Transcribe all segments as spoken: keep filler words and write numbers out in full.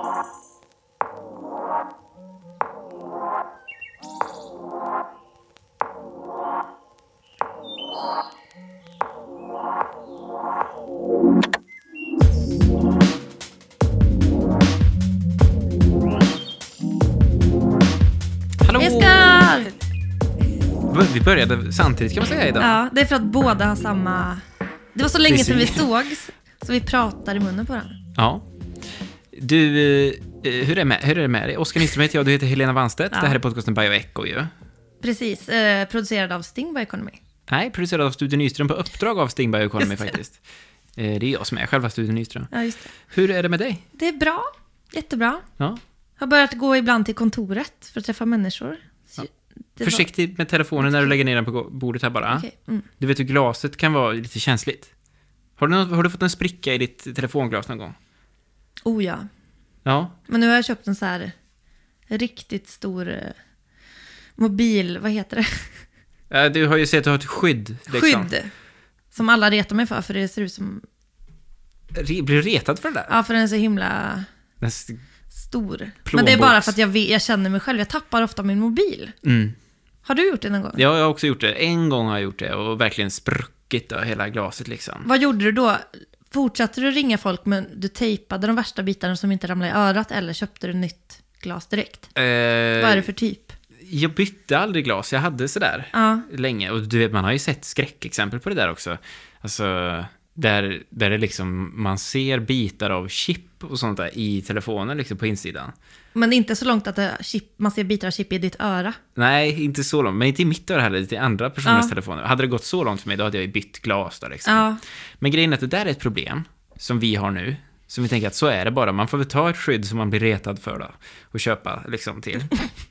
Vi började samtidigt kan man säga idag. Ja, det är för att båda har samma... Det var så länge sedan vi sågs, så vi pratar i munnen på den. Ja. Du, hur är det med, hur är det med dig? Oskar Nyström heter jag, du heter Helena Wanstedt. Ja. Det här är podcasten Bioecho ju. Precis, eh, producerad av Sting Bioeconomy. Nej, producerad av Studio Nyström på uppdrag av Sting Bioeconomy faktiskt. Eh, det är jag som är själva Studio Nyström. Ja, just det. Hur är det med dig? Det är bra, jättebra. Ja. Har börjat gå ibland till kontoret för att träffa människor. Ja. Försiktigt med telefonen när du lägger ner den på bordet här bara. Okay. Mm. Du vet hur glaset kan vara lite känsligt. Har du, har du fått en spricka i ditt telefonglas någon gång? Oh ja. Ja. Men nu har jag köpt en så här riktigt stor eh, mobil, vad heter det? Ja, du har ju sett att du har ett skydd. Liksom. Skydd. Som alla retar mig för, för det ser ut som... Re- blir du retad för det där? Ja, för den är så himla... Näst... stor. Plånbox. Men det är bara för att jag, vet, jag känner mig själv. Jag tappar ofta min mobil. Mm. Har du gjort det någon gång? Ja, jag har också gjort det. En gång har jag gjort det och verkligen spruckit då, hela glaset liksom. Vad gjorde du då? Fortsatte du ringa folk men du tejpade de värsta bitarna som inte ramlade i örat eller köpte du nytt glas direkt? Eh, Vad är det för typ? Jag bytte aldrig glas. Jag hade sådär ja. länge. Och du vet, man har ju sett skräckexempel på det där också. Alltså... Där, där det liksom, man ser bitar av chip och sånt där i telefonen liksom på insidan. Men inte så långt att det, chip, man ser bitar av chip i ditt öra? Nej, inte så långt. Men inte i mitt öra heller, lite i andra personers ja. telefoner. Hade det gått så långt för mig, då hade jag ju bytt glas där liksom. Ja. Men grejen är att det där är ett problem som vi har nu. Som vi tänker att så är det bara. Man får väl ta ett skydd som man blir retad för då. Och köpa liksom till.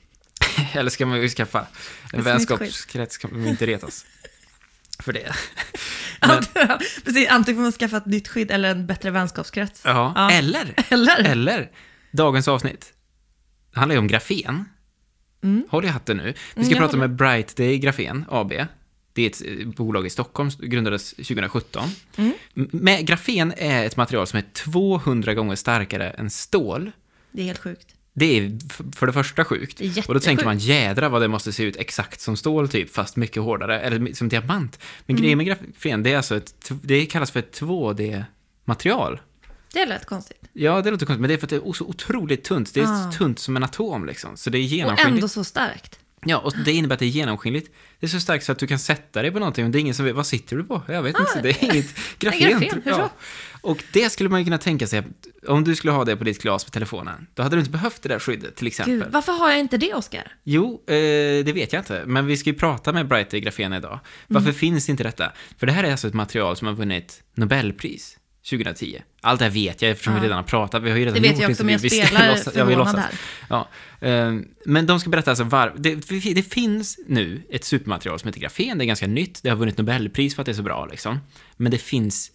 Eller ska man ju skaffa en vänskapskrets, kan man inte retas. För det. Men, precis, antingen får man skaffa ett nytt skydd eller en bättre vänskapskrets. Ja, ja. Eller, eller eller dagens avsnitt. Det handlar ju om grafen. Mm. Håll i hatten nu. Vi ska mm, prata med Bright Day Grafen A B. Det är ett bolag i Stockholm, grundades tjugohundrasjutton. Mm. Med grafen är ett material som är tvåhundra gånger starkare än stål. Det är helt sjukt. Det är för det första sjukt. Det och då tänker man, jädra vad det måste se ut exakt som stål typ, fast mycket hårdare. Eller som diamant. Men mm. grejen med grafen, det är alltså ett, det kallas för ett två D-material. Det låter konstigt. Ja, det låter konstigt, men det är för att det är så otroligt tunt. Det är ah. så tunt som en atom liksom. Så det är genomskinligt. Och ändå så starkt. Ja, och det innebär att det är genomskinligt. Det är så starkt så att du kan sätta dig på någonting, men det är ingen som vet, vad sitter du på? Jag vet ah, inte, det är inget grafen. grafen ja. Och det skulle man ju kunna tänka sig, om du skulle ha det på ditt glas på telefonen, då hade du inte behövt det där skyddet till exempel. Gud, varför har jag inte det, Oskar? Jo, eh, det vet jag inte, men vi ska ju prata med Bright Day Grafen idag. Varför mm. finns inte detta? För det här är alltså ett material som har vunnit Nobelpris tjugohundratio. Allt det här vet jag eftersom ja. vi redan har pratat. Vi har ju redan det vet jag också, men jag vi, spelar vi ja, vi låtsas. Här. Ja, eh, men de ska berätta alltså var, det, det finns nu ett supermaterial som heter grafen. Det är ganska nytt. Det har vunnit Nobelpris för att det är så bra liksom. Men det finns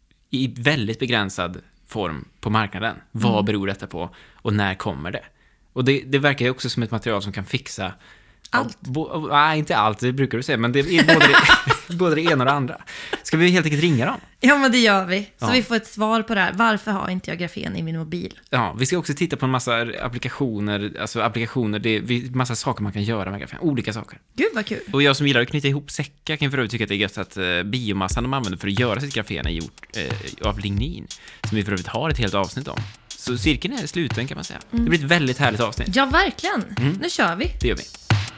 i väldigt begränsad form på marknaden. Vad mm. beror detta på? Och när kommer det? Och det, det verkar ju också som ett material som kan fixa allt. Bo, nej, inte allt, det brukar du säga. Men det är både det, både det ena och det andra. Ska vi helt enkelt ringa dem? Ja, men det gör vi. Så ja. vi får ett svar på det här. Varför har inte jag grafen i min mobil? Ja, vi ska också titta på en massa applikationer. Alltså applikationer, det är massa saker man kan göra med grafen. Olika saker. Gud, vad kul. Och jag som gillar att knyta ihop säckar kan för övrigt tycka att det är gött att uh, biomassan de använder för att göra sitt grafen är gjort uh, av lignin. Som vi för övrigt har ett helt avsnitt om. Så cirkeln är sluten kan man säga. Mm. Det blir ett väldigt härligt avsnitt. Ja, verkligen. Mm. Nu kör vi. Det gör vi.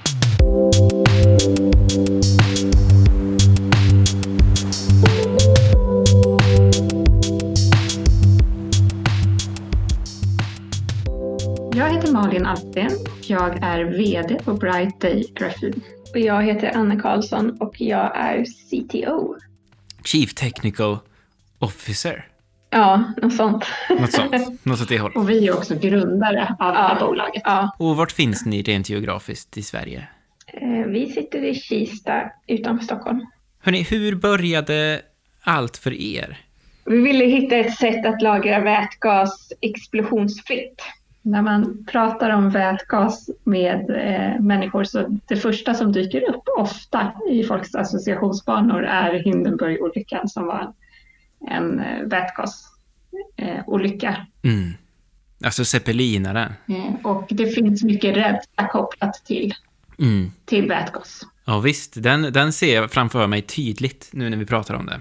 Jag heter Malin Alpsten. Jag är vd på Bright Day Grafen. Och jag heter Anna Karlsson och jag är C T O. Chief Technical Officer. Ja, något sånt. Något sånt. Något åt det hållet. Och vi är också grundare av ja, det här bolaget. Ja. Och vart finns ni rent geografiskt i Sverige? Vi sitter i Kista utanför Stockholm. Hörrni, hur började allt för er? Vi ville hitta ett sätt att lagra vätgas explosionsfritt. När man pratar om vätgas med eh, människor så det första som dyker upp ofta i folks associationsbanor är Hindenburg-olyckan som var en eh, vätgasolycka. Mm. Alltså zeppelinare. Eh, och det finns mycket rädsla kopplat till, Mm. till vätgas. Ja visst, den, den ser jag framför mig tydligt nu när vi pratar om det.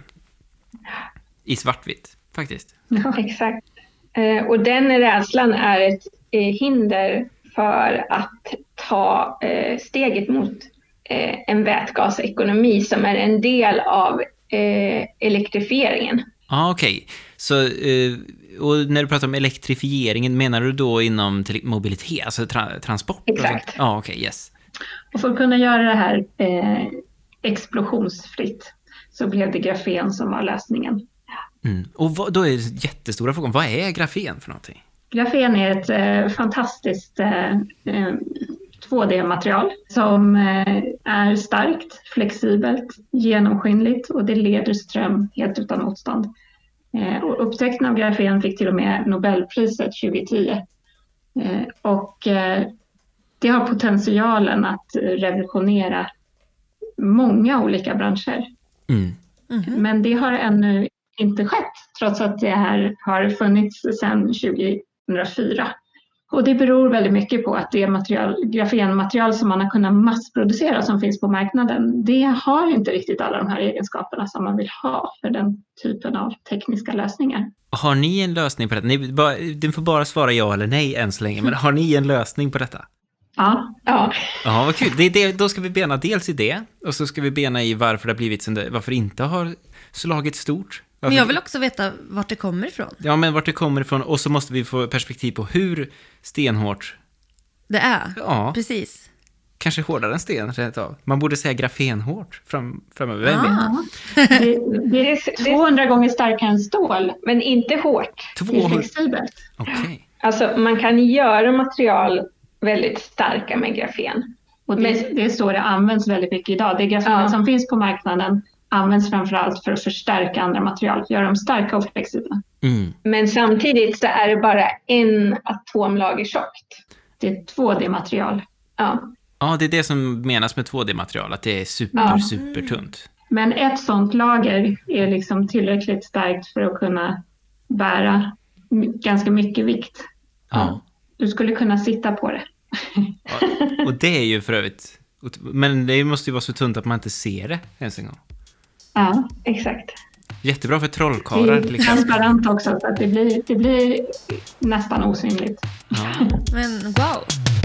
I svartvitt, faktiskt. Ja. Exakt. Eh, och den rädslan är ett eh, hinder för att ta eh, steget mot eh, en vätgasekonomi som är en del av eh, elektrifieringen. Ja, ah, okej. Okay. Så, eh, och när du pratar om elektrifieringen, menar du då inom till mobilitet, alltså tra- transport? Exakt. Ja, ah, okej, okay, yes. Och för att kunna göra det här eh, explosionsfritt så blev det grafen som var lösningen. Mm. Och vad, då är det jättestora frågan, vad är grafen för någonting? Grafen är ett eh, fantastiskt eh, eh, två D-material som eh, är starkt, flexibelt, genomskinligt och det leder ström helt utan motstånd. Eh, och upptäckten av grafen fick till och med Nobelpriset tjugohundratio. Eh, och eh, det har potentialen att revolutionera många olika branscher. Mm. Mm-hmm. Men det har ännu inte skett, trots att det här har funnits sedan tjugohundrafyra. Och det beror väldigt mycket på att det material, grafenmaterial som man har kunnat massproducera som finns på marknaden, det har inte riktigt alla de här egenskaperna som man vill ha för den typen av tekniska lösningar. Har ni en lösning på detta? Ni, bara, du får bara svara ja eller nej än så länge, men har ni en lösning på detta? Ja. Ja. Ja, vad kul. Det är det, då ska vi bena dels i det, och så ska vi bena i varför det har blivit som det, varför det inte har slagit stort. Varför Men jag vill också veta vart det kommer ifrån. Ja, men vart det kommer ifrån, och så måste vi få perspektiv på hur stenhårt. Det är, Ja, precis. kanske hårdare än sten, rätt av. Man borde säga grafenhårt fram, framöver. Vem vet? Ah. Det, det Det, är det, tvåhundra gånger starkare än stål. men inte hårt. Det är tvåhundra. flexibelt. Okej. Alltså man kan göra material väldigt starka med grafen. Och det, Men- det är så det används väldigt mycket idag. Det grafen Ja. som finns på marknaden används framförallt för att förstärka andra material, göra dem starka och flexibla. Mm. Men samtidigt så är det bara en atomlager tjockt. Det är två D-material. Ja. Ja, det är det som menas med två D-material, att det är super, Ja. super tunt. Men ett sånt lager är liksom tillräckligt starkt för att kunna bära m- ganska mycket vikt. Ja. Du skulle kunna sitta på det. Ja. Och det är ju för övrigt, men det måste ju vara så tunt att man inte ser det ens en gång. Ja. Exakt. Jättebra för Det trollkarlar är till exempel. transparent också så att det blir, det blir nästan osynligt. Ja. Men wow.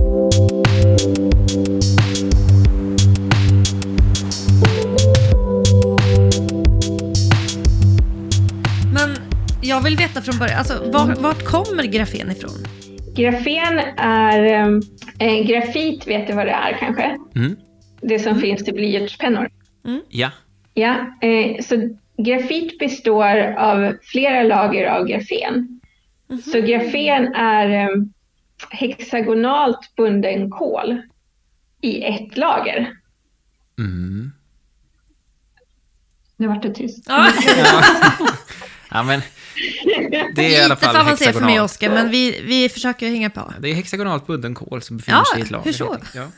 Men jag vill veta från början, alltså var, vart kommer grafen ifrån? Grafen är eh, grafit, vet du vad det är kanske? Mm. Det som finns till blyertspennor. Ja. Ja, eh, så grafit består av flera lager av grafen. Så grafen är eh, hexagonalt bunden kol i ett lager. Mm. Nu vart det tyst. Ja. Ja, men det är i alla Lite fall för avancerat för mig, hexagonalt. Oskar, men vi, vi försöker hänga på. Det är hexagonalt bunden kol som befinner Ja, sig i ett lager. hur så? helt enkelt. Ja.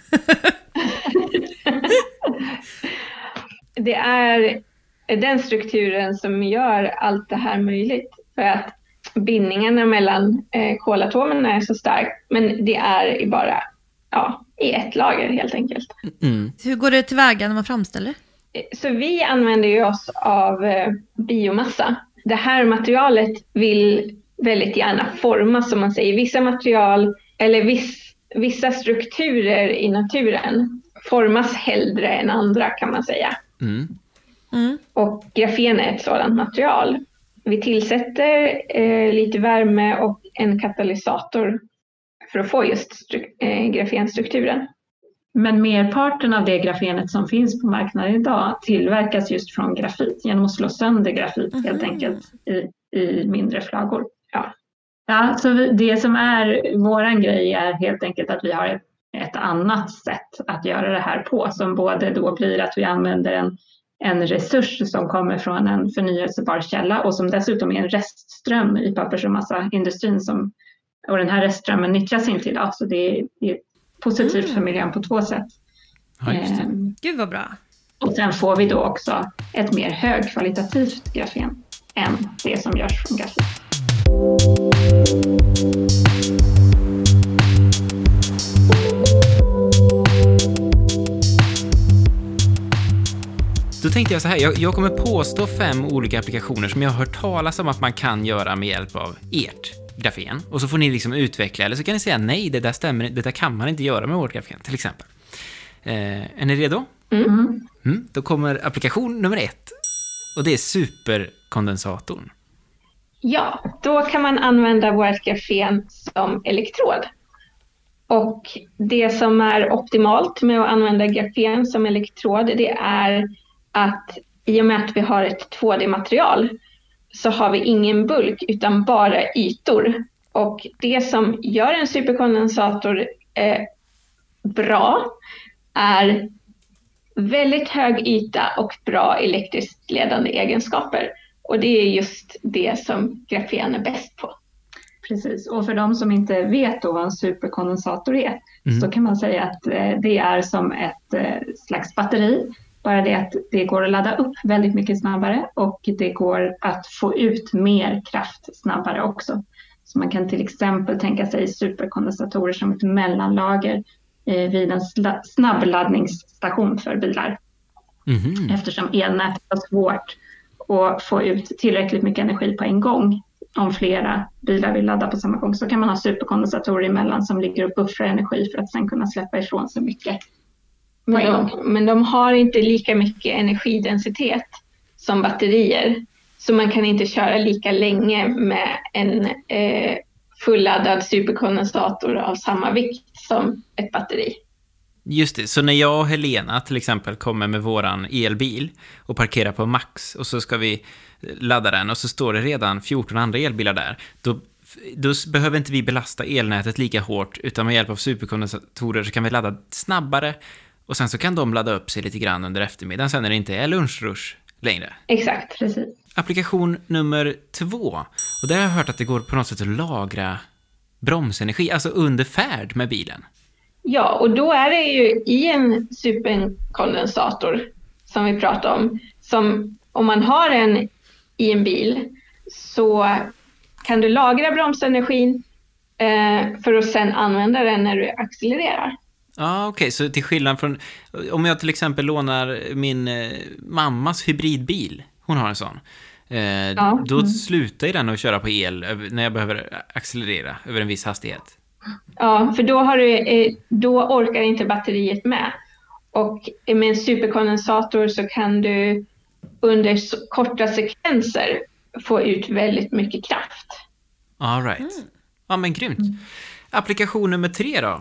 Det är den strukturen som gör allt det här möjligt. För att bindningarna mellan eh, kolatomerna är så stark, men det är i bara ja, i ett lager helt enkelt. Mm. Hur går det tillväga när man framställer? Så vi använder ju oss av eh, biomassa. Det här materialet vill väldigt gärna formas, som man säger. Vissa material eller viss, vissa strukturer i naturen formas hellre än andra, kan man säga. Mm. Mm. Och grafen är ett sådant material. Vi tillsätter eh, lite värme och en katalysator för att få just stru- eh, grafenstrukturen. Men merparten av det grafenet som finns på marknaden idag tillverkas just från grafit genom att slå sönder grafit Mhm. helt enkelt i, i mindre flagor. Ja. Ja, så vi, det som är våran grej är helt enkelt att vi har ett, ett annat sätt att göra det här på, som både då blir att vi använder en, en resurs som kommer från en förnyelsebar källa och som dessutom är en restström i pappers- och massaindustrin, som, och den här restströmmen nyttjas inte idag, så det är, det är positivt Mm. för miljön på två sätt. Ja, just det. Ehm, Gud vad bra. och sen får vi då också ett mer högkvalitativt grafen än det som görs från grafit. Då tänkte jag så här, jag, jag kommer påstå fem olika applikationer som jag har hört talas om att man kan göra med hjälp av ert grafen. Och så får ni liksom utveckla, eller så kan ni säga nej, det där stämmer, det där kan man inte göra med vårt grafen, till exempel. Eh, är ni redo? Mm. Mm, då kommer applikation nummer ett. Och det är superkondensatorn. Ja, då kan man använda vårt grafen som elektrod. Och det som är optimalt med att använda grafen som elektrod, det är att i och med att vi har ett två D-material så har vi ingen bulk utan bara ytor. Och det som gör en superkondensator eh, bra är väldigt hög yta och bra elektriskt ledande egenskaper. Och det är just det som grafen är bäst på. Precis, och för de som inte vet då vad en superkondensator är, Mm. så kan man säga att eh, det är som ett eh, slags batteri. Bara det att det går att ladda upp väldigt mycket snabbare och det går att få ut mer kraft snabbare också. Så man kan till exempel tänka sig superkondensatorer som ett mellanlager eh, vid en sla- snabbladdningsstation för bilar. Mhm. Eftersom elnätet har svårt att få ut tillräckligt mycket energi på en gång. Om flera bilar vill ladda på samma gång så kan man ha superkondensatorer emellan som ligger och buffrar energi för att sen kunna släppa ifrån så mycket. Men de, men de har inte lika mycket energidensitet som batterier. Så man kan inte köra lika länge med en eh, fulladdad superkondensator av samma vikt som ett batteri. Just det, så när jag och Helena till exempel kommer med våran elbil och parkerar på Max och så ska vi ladda den och så står det redan fjorton andra elbilar där, då, då behöver inte vi belasta elnätet lika hårt, utan med hjälp av superkondensatorer så kan vi ladda snabbare och sen så kan de ladda upp sig lite grann under eftermiddagen sen när det inte är lunchrush längre. Exakt. Precis. Applikation nummer två, och där har jag hört att det går på något sätt att lagra bromsenergi, alltså under färd med bilen. Ja, och då är det ju i en superkondensator som vi pratar om, som om man har en i en bil så kan du lagra bromsenergin eh, för att sen använda den när du accelererar. Ja, ah, okej. Okay. Så till skillnad från... Om jag till exempel lånar min eh, mammas hybridbil, hon har en sån, eh, Ja. då slutar ju den att köra på el när jag behöver accelerera över en viss hastighet. Ja, för då, har du, eh, då orkar inte batteriet med. Och med en superkondensator så kan du under så korta sekvenser få ut väldigt mycket kraft. All right. Mm. Ja, men grymt. Mm. Applikation nummer tre då?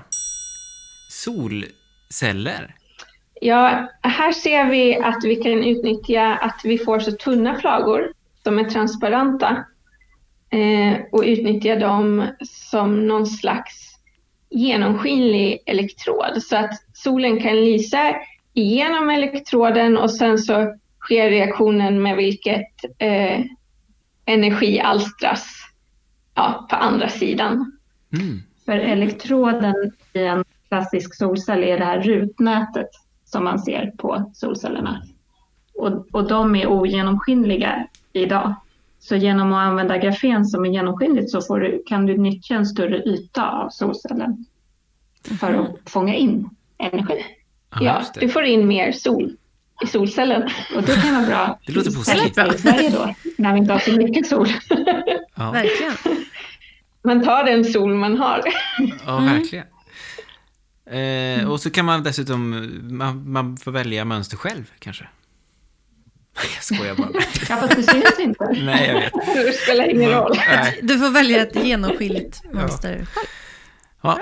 Solceller. Ja, här ser vi att vi kan utnyttja att vi får så tunna flagor som är transparenta eh, och utnyttja dem som någon slags genomskinlig elektrod. Så att solen kan lysa igenom elektroden och sen så sker reaktionen med vilket eh, energi alstras ja, på andra sidan. Mm. För elektroden i en klassisk solcell är det här rutnätet som man ser på solcellerna. Och, och de är ogenomskinliga idag. Så genom att använda grafen som är genomskinligt så får du, kan du nyttja en större yta av solcellen för att mm. fånga in energi. Ah, ja, du får in mer sol i solcellen. Och det kan vara bra. Det låter positivt. I Sverige då, när vi inte har så mycket sol. Ja. Verkligen. Man tar den sol man har. Ja, verkligen. Mm. Eh, och så kan man dessutom, man, man får välja mönster själv kanske. Jag skojar bara. Ja, fast det syns inte. Nej, jag vet. Det spelar ingen roll. Nej. Du får välja ett genomskinligt mönster själv. Ja.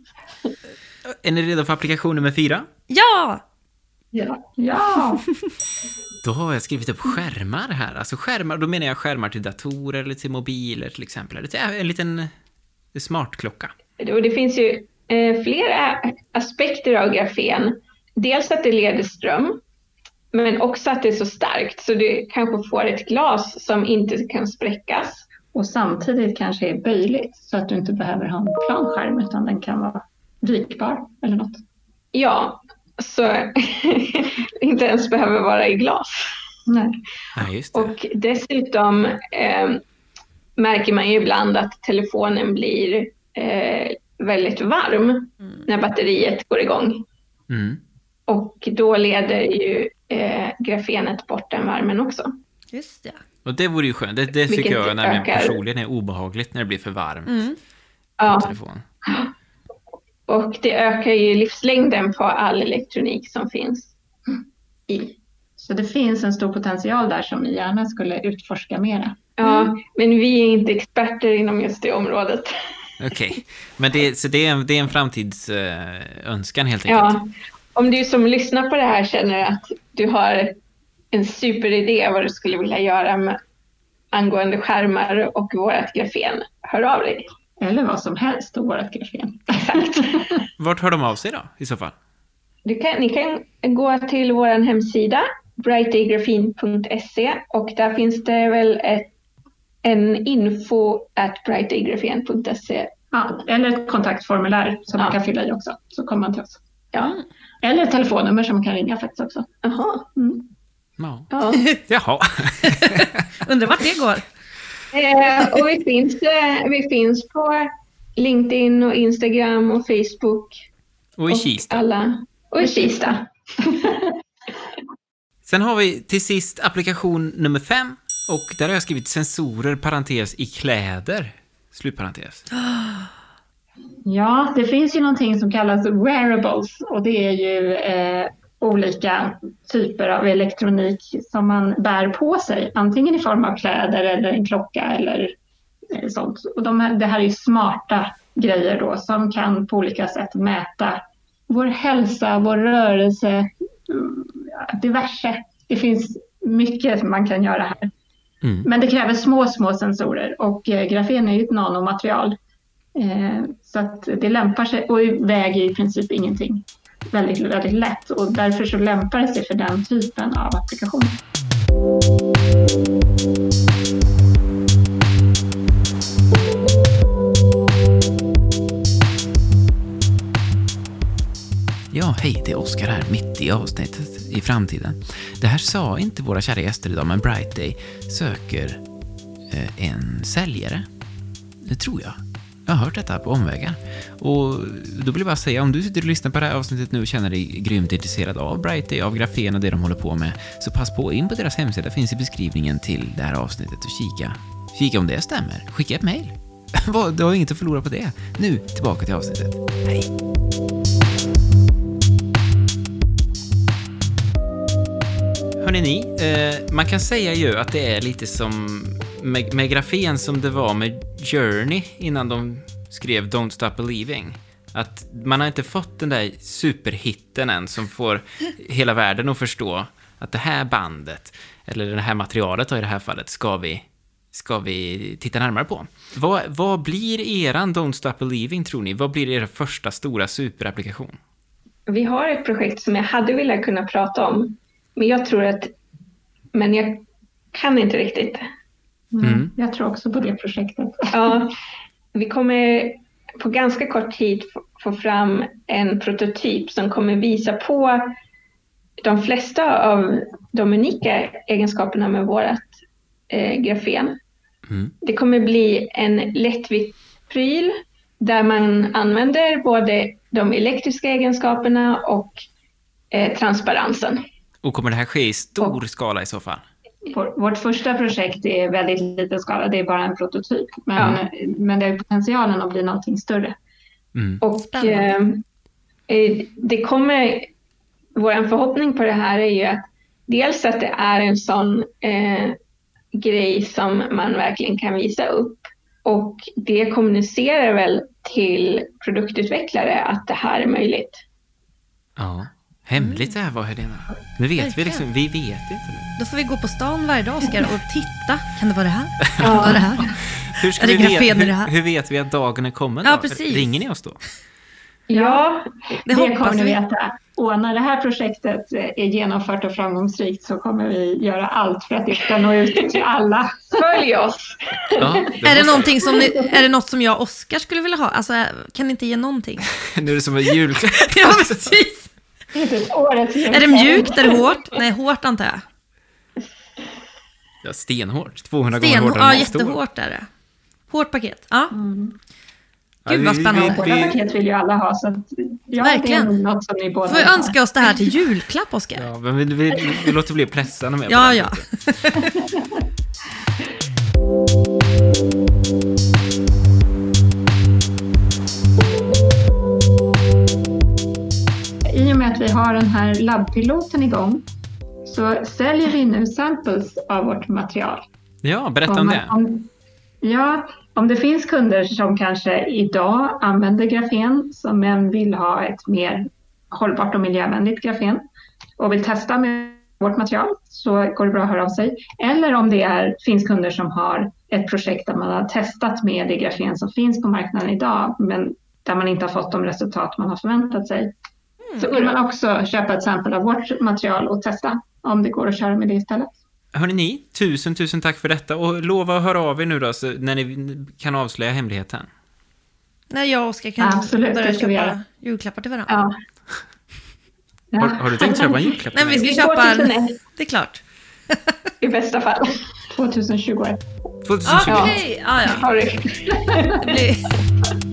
Är ni redo för applikation nummer fyra? Ja! Ja. Ja. Då har jag skrivit upp skärmar här. Alltså skärmar, då menar jag skärmar till datorer eller till mobiler till exempel. Eller till en liten smartklocka. Och det finns ju eh, flera aspekter av grafen. Dels att det leder ström. Men också att det är så starkt så du kanske får ett glas som inte kan spräckas. Och samtidigt kanske är böjligt så att du inte behöver ha en plan skärm utan den kan vara vikbar eller något. Ja, så inte ens behöver vara i glas. Nej. Ja, just det. Och dessutom eh, märker man ju ibland att telefonen blir eh, väldigt varm mm. när batteriet går igång. Mm. Och då leder ju eh, grafenet bort den värmen också. Just det. Och det vore ju skönt. Det, det tycker Vilket jag nämligen ökar- personligen är obehagligt när det blir för varmt Mm. på Ja, telefon. och det ökar ju livslängden på all elektronik som finns i. Så det finns en stor potential där som ni gärna skulle utforska mera. Ja, Mm. men vi är inte experter inom just det området. Okej, men det, så det är, en- det är en framtidsönskan helt enkelt. Ja, om du som lyssnar på det här känner att du har en superidé vad du skulle vilja göra med angående skärmar och vårt grafen, hör av dig. Eller vad som helst och vårt grafen. Exakt. Vart hör de av sig då, i så fall? Du kan, ni kan gå till vår hemsida brightdaygraphin punkt se och där finns det väl ett, en info at brightdaygraphin punkt se. Ja, eller ett kontaktformulär som Ja. man kan fylla i också. Så kommer man till oss. Ja. Eller ett telefonnummer som man kan ringa faktiskt också. Jaha. Mm. Ja. Ja. Jaha. Undrar vart det går. Eh, och vi finns, eh, vi finns på LinkedIn och Instagram och Facebook. Och i Kista. Alla. Och i Kista. Sen har vi till sist applikation nummer fem. Och där har jag skrivit sensorer, parentes, i kläder. Slutparentes. Ja, det finns ju någonting som kallas wearables och det är ju eh, olika typer av elektronik som man bär på sig. Antingen i form av kläder eller en klocka eller eh, sånt. Och de här, det här är ju smarta grejer då som kan på olika sätt mäta vår hälsa, vår rörelse, mm, ja, diverse. Det finns mycket man kan göra här. Mm. Men det kräver små, små sensorer och eh, grafen är ju ett nanomaterial. Eh, så att det lämpar sig och väger i princip ingenting. Väldigt, väldigt lätt och därför så lämpar det sig för den typen av applikation. Ja, hej, det är Oskar här, mitt i avsnittet i framtiden. Det här sa inte våra kära gäster idag, men Brightday söker eh, en säljare. Det tror jag. Jag har hört detta på omvägar. Och då vill jag bara säga, om du sitter och lyssnar på det här avsnittet nu och känner dig grymt intresserad av Brightday, av grafen och det de håller på med, så pass på, in på deras hemsida, finns i beskrivningen till det här avsnittet och kika. Kika om det stämmer. Skicka ett mejl. Du har inget att förlora på det. Nu, tillbaka till avsnittet. Hej! Hörrni ni, eh, man kan säga ju att det är lite som med, med grafen som det var med Journey innan de skrev Don't Stop Believing. Att man har inte fått den där superhitten än som får hela världen att förstå att det här bandet, eller det här materialet i det här fallet, ska vi, ska vi titta närmare på. Vad, vad blir eran Don't Stop Believing, tror ni? Vad blir er första stora superapplikation? Vi har ett projekt som jag hade velat kunna prata om. Men jag tror att, men jag kan inte riktigt. Mm. Mm. Jag tror också på det projektet. Ja, vi kommer på ganska kort tid få- få fram en prototyp som kommer visa på de flesta av de unika egenskaperna med vårt eh, grafen. Mm. Det kommer bli en lättvitt pryl där man använder både de elektriska egenskaperna och eh, transparensen. Och kommer det här ske i stor skala i så fall? Vår- Vårt första projekt är väldigt liten skala, det är bara en prototyp. Men, men det är potentialen att bli någonting större. Mm. Och Spännande. eh, eh, det kommer, vår förhoppning på det här är ju att dels att det är en sån eh, grej som man verkligen kan visa upp. Och det kommunicerar väl till produktutvecklare att det här är möjligt. Ja. Hemligt det här var, Helena. Nu vet vi Verkligen. liksom, vi vet inte nu. Då får vi gå på stan varje dag, Oskar, och titta. Kan det vara det här? Kan det vara det här? Hur, ska Är det vi veta, grafen i det här? hur, hur vet vi att dagen är kommen Ja, då? precis. Ringer ni oss då? Ja, Det Det hoppas kommer ni vi. veta. Och när det här projektet är genomfört och framgångsrikt så kommer vi göra allt för att det ska nå ut till alla. följ oss. Ja, Är det, måste- någonting som ni, är det något som jag och Oskar skulle vilja ha? Alltså, kan ni inte ge någonting? Nu är det som en julklapp. Ja, precis. Det är typ årets Är det mjukt? Är det hårt? Nej, hårt antar jag. Ja, stenhårt. tvåhundra Sten, gånger hårdare ja, än nästa år. jättehårt är det. Hårt paket. Ja. Mm. Ja, Gud vad vi- spännande. vi- Båda paket vill ju alla ha, så att, ja, Verkligen. det är nog något som ni båda Får vi vill ha. önska oss det här till julklapp, Oskar? Ja, men vi, vi, vi låter bli pressande med på Ja, den ja. punkten. I och med att vi har den här labbpiloten igång så säljer vi nu samples av vårt material. Ja, berätta om det. Om, ja, om det finns kunder som kanske idag använder grafen som men vill ha ett mer hållbart och miljövänligt grafen och vill testa med vårt material, så går det bra att höra av sig. Eller om det är, finns kunder som har ett projekt där man har testat med det grafen som finns på marknaden idag, men där man inte har fått de resultat man har förväntat sig. Så vill man också köpa ett sample av vårt material och testa om det går att köra med det istället. Hörrni ni, tusen, tusen tack för detta. Och lova att höra av er nu då, så när ni kan avslöja hemligheten. När jag och Oskar kan Absolut, börja det ska vi köpa göra. julklappar till varandra. Ja. Ja. Har, har du tänkt köpa en julklapp? Nej, vi till mig? ska köpa en... tvåtusenett Det är klart. i bästa fall. tjugohundratjugoett. tjugohundratjugo. Okej, ja, ja. Har du? Det blir...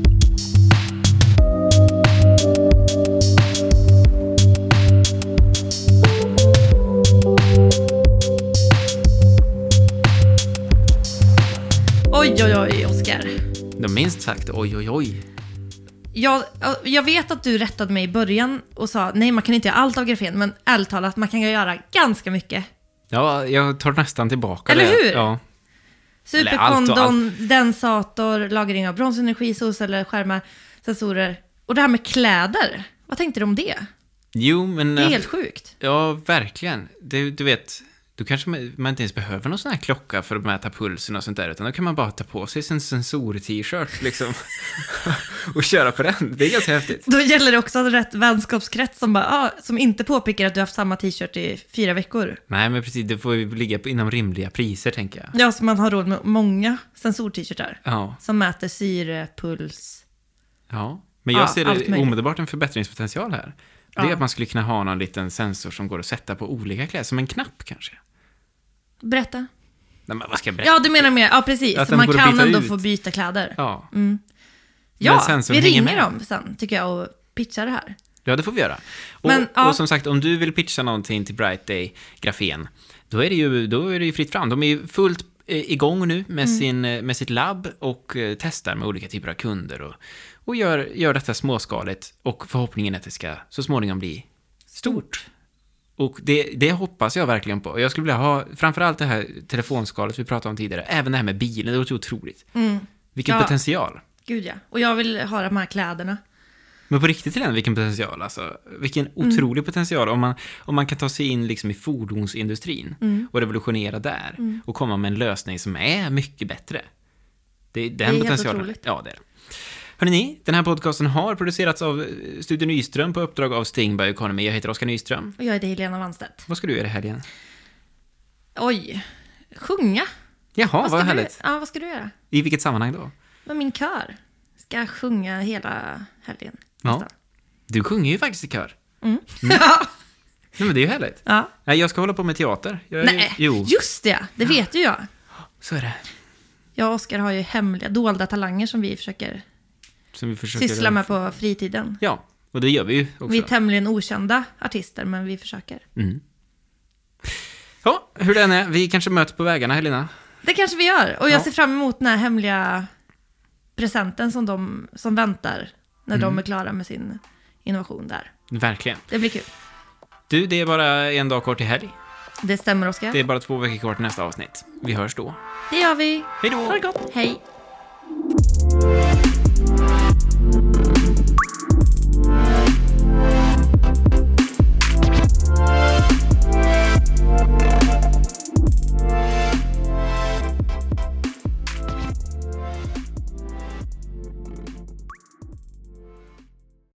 Oj, oj, oj, Oskar. De minst sagt, oj, oj, oj. Jag, jag vet att du rättade mig i början och sa nej, man kan inte göra allt av grafen, men ärligt talat, man kan göra ganska mycket. Ja, jag tar nästan tillbaka Eller det. hur? Ja. Eller allt och Superkondon, densator, lagring av bromsenergi, solceller, skärmar, sensorer. Och det här med kläder. Vad tänkte du om det? Jo, men... Det är eh, helt sjukt. Ja, verkligen. Du, du vet, då kanske man, man inte ens behöver någon sån här klocka för att mäta pulsen och sånt där, utan då kan man bara ta på sig sin sensor-t-shirt liksom och köra på den. Det är ganska häftigt. Då gäller det också rätt vänskapskrets som, bara, ah, som inte påpekar att du har haft samma t-shirt i fyra veckor. Nej, men precis, det får ju ligga på, inom rimliga priser, tänker jag. Ja, så man har råd med många sensor-t-shirtar Ja, som mäter syre, puls. ja. Men jag Ja, ser allt det möjligt. omedelbart en förbättringspotential här. Det är Ja. att man skulle kunna ha någon liten sensor som går att sätta på olika kläder, som en knapp kanske. Berätta. Nej, men vad ska jag berätta? Ja, du menar mer, ja precis. Att Så den man går att kan byta ändå ut. få byta kläder. Ja, Ja, sensorn vi hänger ringer med. dem sen, tycker jag, och pitchar det här. ja, det får vi göra. Och, Men, ja. och som sagt, om du vill pitcha någonting till Bright Day Grafen, då är det ju, då är det ju fritt fram. De är ju fullt eh, igång nu med, Mm. sin, eh, med sitt labb och eh, testar med olika typer av kunder och, och gör, gör detta småskaligt, och förhoppningen är att det ska så småningom bli stort. Och det, det hoppas jag verkligen på. Och jag skulle vilja ha, framförallt det här telefonskalet vi pratade om tidigare, även det här med bilen, det låter otroligt. Vilken Ja. potential. Gud ja. Och jag vill ha de här kläderna. Men på riktigt till den, vilken potential alltså. Vilken otrolig potential om man, om man kan ta sig in liksom i fordonsindustrin och revolutionera där och komma med en lösning som är mycket bättre. Det är den Det är helt potentialen. otroligt. Ja, det är det. Hörrni, den här podcasten har producerats av eh, Studio Nyström på uppdrag av Sting Bioeconomy. Jag heter Oskar Nyström. Och jag heter Helena Wanstedt. Vad ska du göra i helgen? Oj, sjunga. Jaha, Vad vad, ska du, härligt. ja, vad ska du göra? I vilket sammanhang då? Med min kör. Ska jag sjunga hela helgen. Ja. nästan. Du sjunger ju faktiskt i kör. Mm. Nej, men det är ju härligt. Ja. Nej, jag ska hålla på med teater. Jag är, Nej, Jo, just det. Det vet ju jag. så är det. Jag och Oskar har ju hemliga, dolda talanger som vi försöker Som vi försöker... syssla med på fritiden. Ja, och det gör vi ju också. Vi är tämligen okända artister, men vi försöker. Mm. Ja, hur den är. Vi kanske möts på vägarna, Helena. Det kanske vi gör. Och jag Ja. ser fram emot den här hemliga presenten som, de, som väntar när Mm. de är klara med sin innovation där. Verkligen. Det blir kul. Du, det är bara en dag kvar till helg. Det stämmer, Oskar. Det är bara två veckor kvar till nästa avsnitt. Vi hörs då. Det gör vi. Hej då! Ha det gott. Hej.